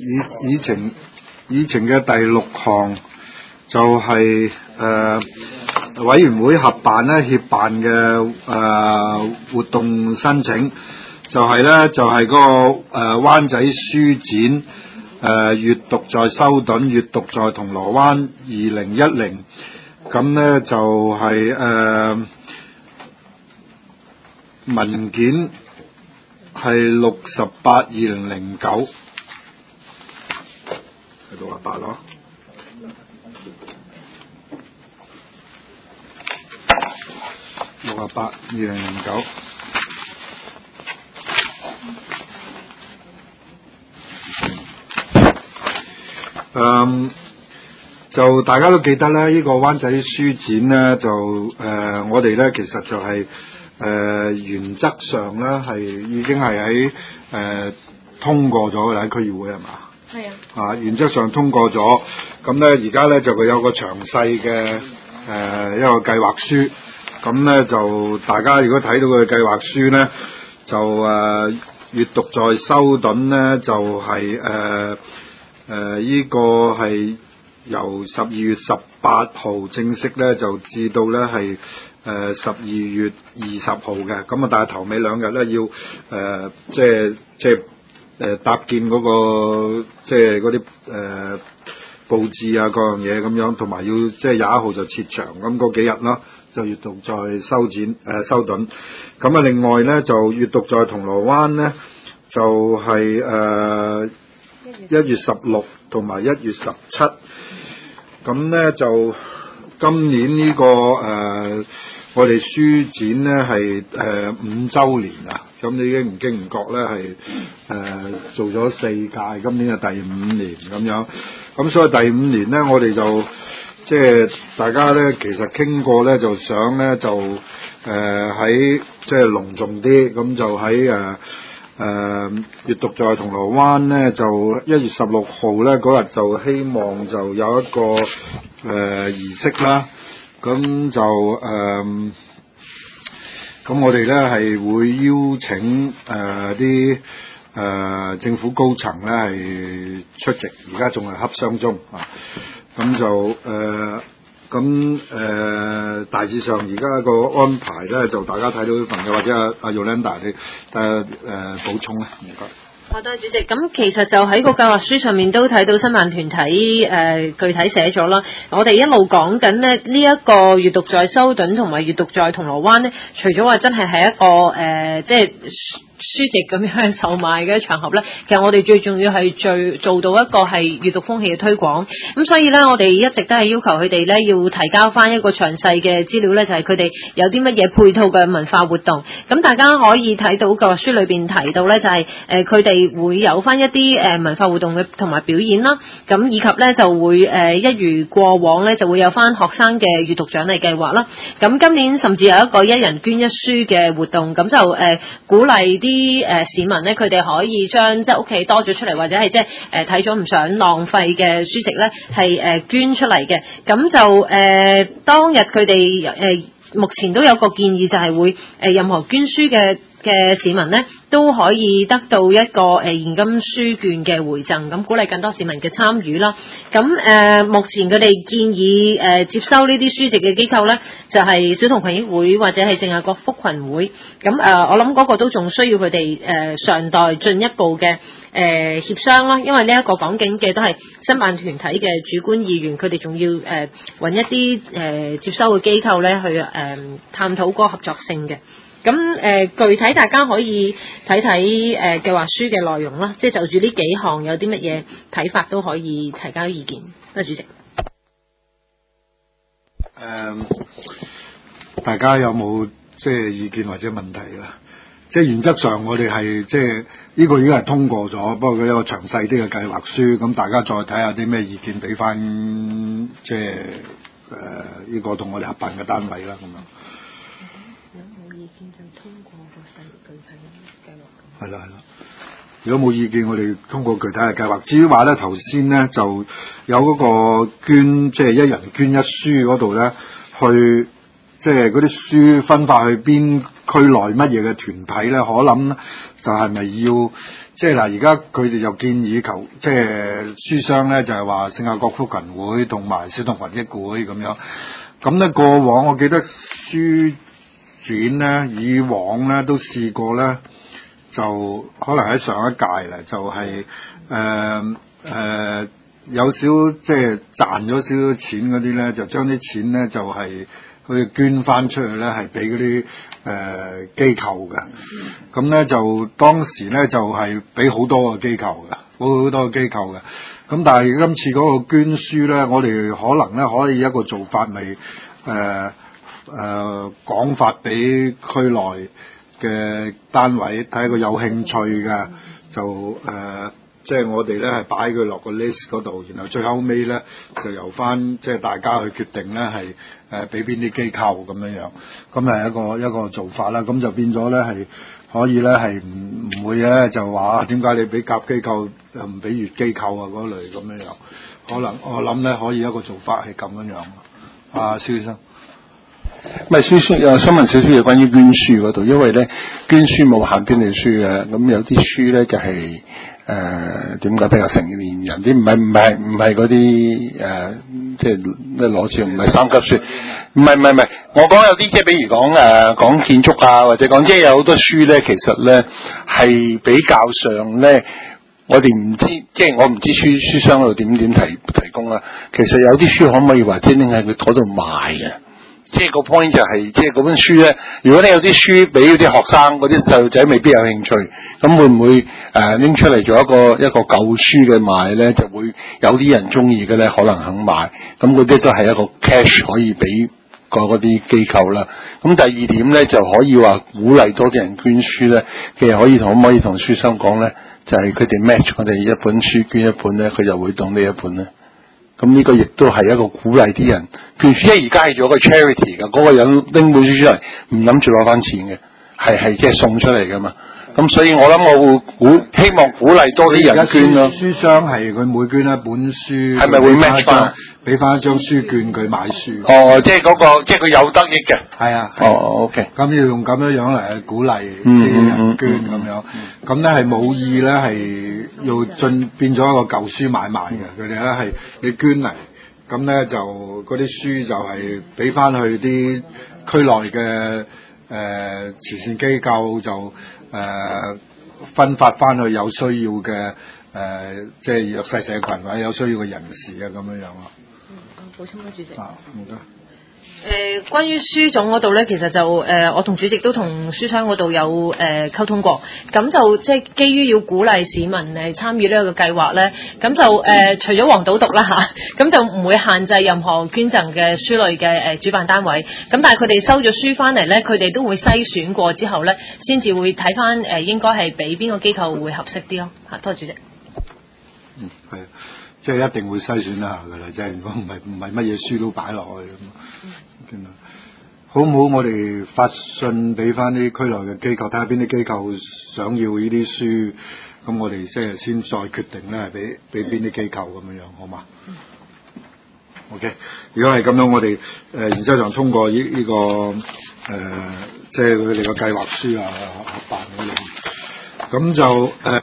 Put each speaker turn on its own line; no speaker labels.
議程嘅第6項就係委員會協辦嘅活動申請，就係嗰個灣仔書展閱讀在修頓，閱讀在銅鑼灣2010，咁呢就係文件係682009。68咯，682009。就大家都記得咧，呢個灣仔書展咧，就我哋咧其實就係原則上咧係已經係喺通過咗嘅啦，喺區議會係嘛？係啊。原則上通過咗，咁咧而家咧就佢有個詳細嘅一個計劃書，咁咧就大家如果睇到佢嘅計劃書咧，就閱讀在修頓咧就係呢個係由12月18號正式咧就至到咧係12月20號嘅，咁啊但係頭尾2日咧要搭建嗰個即係嗰啲佈置啊各樣嘢咁樣，同埋要即係21號就撤場，咁嗰幾日啦就閱讀在修頓，咁啊另外咧就閱讀在銅鑼灣咧就係1月16同埋1月17，咁咧就今年呢個我哋書展咧係5週年啊，咁已經唔經唔覺咧係做咗4屆，今年係第5年咁樣，咁所以第5年咧我哋就即係大家咧其實傾過咧就想咧就喺即係隆重啲，咁就喺閱讀在銅鑼灣咧就1月16號咧嗰日就希望就有一個儀式啦，咁就咁我哋咧係會邀請啲政府高層咧係出席，而家仲係洽商中啊，咁就大致上而家個安排咧就大家睇到呢份嘅，或者阿 Yolanda 你補充咧，唔該。
好多主席，咁其實就喺個計劃書上面都睇到新辦團體具體寫咗啦。我哋一路講緊呢一個閱讀在修頓同埋閱讀在銅鑼灣呢，除咗話真係一個即係書籍咁樣售賣嘅場合呢，其實我哋最重要係做到一個係閱讀風氣嘅推廣。咁所以呢，我哋一直都係要求佢哋呢要提交翻一個詳細嘅資料呢，就係佢哋有啲乜嘢配套嘅文化活動。咁大家可以睇到個書裏邊提到呢，就係佢哋會有翻一啲文化活動嘅同埋表演啦。咁以及呢就會一如過往呢，就會有翻學生嘅閱讀獎勵計劃啦。咁今年甚至有一個一人捐一書嘅活動，咁就鼓勵啲市民咧，佢哋可以將即係屋企多咗出嚟，或者係即係睇咗唔想浪費嘅書籍咧，係捐出嚟嘅。咁就當日佢哋目前都有個建議，就係會任何捐書嘅市民咧，都可以得到一個現金書券嘅回贈，咁鼓勵更多市民嘅參與啦。咁目前佢哋建議接收呢啲書籍嘅機構咧，就係小童群益會或者係聖雅各福群會。咁我諗嗰個都仲需要佢哋尚待進一步嘅協商啦，因為呢一個講緊嘅都係申辦團體嘅主觀意願，佢哋仲要揾一啲接收嘅機構咧去探討嗰個合作性嘅。咁具體大家可以睇睇計劃書嘅內容啦，即係就住呢幾項有啲乜嘢睇法都可以提交意見。多謝主席。
大家有冇即係意見或者問題啦？即係原則上我哋係即係呢個已經係通過咗，不過佢有個詳細啲嘅計劃書，咁大家再睇下啲咩意見俾翻即係呢個同我哋合辦嘅單位啦咁樣。係啦。如果冇意見，我哋通過具體嘅計劃。至於話咧，頭先咧就有嗰個捐，即係一人捐一書嗰度咧，去即係嗰啲書分發去邊區內乜嘢嘅團體咧，可能就係咪要即係嗱，而家佢哋又建議即係書商咧，就係話聖雅各福群會同埋小童群益會咁樣。咁咧過往我記得書展咧，以往咧都試過咧，就可能喺上一屆咧，就係有少即係賺咗少少錢嗰啲咧，就將啲錢咧就係去捐翻出去咧，係俾嗰啲機構嘅。咁咧就當時咧就係俾好多個機構嘅，好多個機構嘅。咁但係今次嗰個捐書咧，我哋可能咧可以一個做法咪講發俾區內嘅單位，睇下佢有興趣嘅就即係我哋咧係擺佢落個 list 嗰度，然後最後尾咧就由翻即係大家去決定咧係俾邊啲機構咁樣樣，咁係一個做法啦。咁就變咗咧係可以咧係唔會咧就話點解你俾甲機構又唔俾乙機構啊嗰類咁樣樣，可能我諗咧可以一個做法係咁樣樣。啊，蕭醫生。
唔係我想問少少嘢關於捐書嗰度，因為咧捐書冇限邊類書嘅，咁有啲書咧就係點解比較成年人啲，唔係嗰啲即係咩攞獎，唔係三級書，唔係，我講有啲即係比如講建築啊，或者講即係有好多書咧，其實咧係比較上咧，我哋唔知，即係我唔知書商嗰度點提供啦。其實有啲書可唔可以話即係拎喺佢嗰度賣嘅？即係個 point 就係，即係嗰本書咧，如果你有啲書俾嗰啲學生，嗰啲細路仔未必有興趣，咁會唔會拎出嚟做一個舊書嘅賣咧？就會有啲人中意嘅咧，可能肯買，咁嗰啲都係一個 cash 可以俾嗰啲機構啦。咁第二點咧，就可以話鼓勵多啲人捐書咧，其實可唔可以同書商講咧，就係佢哋 match 我哋一本書捐一本咧，佢就會當呢一本咧。咁呢個亦都係一個鼓勵啲人捐書，因為而家係做一個 charity 㗎，嗰個人拎本書出嚟唔諗住攞翻錢嘅，係即係送出嚟㗎嘛。咁所以我諗我會希望鼓勵多啲人捐咯。
書商係佢每捐一本書，
係咪會 match 翻？
俾翻一張書券佢買書。
哦，即係即係佢有得益嘅。
係啊。
哦 ，OK。
咁要用咁樣嚟鼓勵啲人捐咁樣。咁咧係冇意咧係要變咗一個舊書買賣嘅。佢哋咧係你捐嚟，咁咧就嗰啲書就係俾翻去啲區內嘅慈善機構就分發翻去有需要嘅即係弱勢社群或者有需要嘅人士啊咁樣樣咯。
補充啦，主席。
唔該。
關於書種嗰度咧，其實就我同主席都同書商嗰度有溝通過，咁就即係基於要鼓勵市民參與呢個計劃咧，咁就除咗黃賭毒啦嚇，咁就唔會限制任何捐贈嘅書類嘅主辦單位，咁但係佢哋收咗書翻嚟咧，佢哋都會篩選過之後咧，先至會睇翻應該係俾邊個機構會合適啲咯嚇。多謝主席。
係。即係一定會篩選一下㗎啦，即係如果唔係乜嘢書都擺落去咁。好唔好？我哋發信俾翻啲區內嘅機構，睇下邊啲機構想要呢啲書，咁我哋即係先再決定咧，係俾邊啲機構咁樣樣，好嘛？OK， 如果係咁樣，我哋然之後就通過呢個即係佢哋嘅計劃書啊合辦嗰樣，咁就